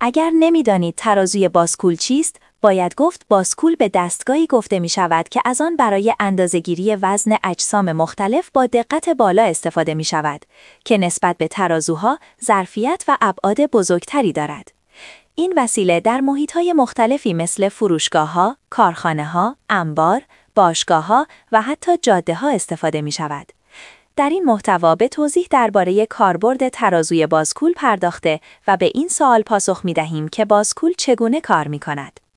اگر نمی‌دانید ترازوی باسکول چیست، باید گفت باسکول به دستگاهی گفته می شود که از آن برای اندازه‌گیری وزن اجسام مختلف با دقت بالا استفاده می شود که نسبت به ترازوها ظرفیت و ابعاد بزرگتری دارد. این وسیله در محیط‌های مختلفی مثل فروشگاه‌ها، کارخانه‌ها، انبار، باشگاه‌ها و حتی جاده‌ها استفاده می شود. در این محتوا به توضیح درباره کاربرد ترازوی باسکول پرداخته و به این سوال پاسخ می دهیم که باسکول چگونه کار می کند.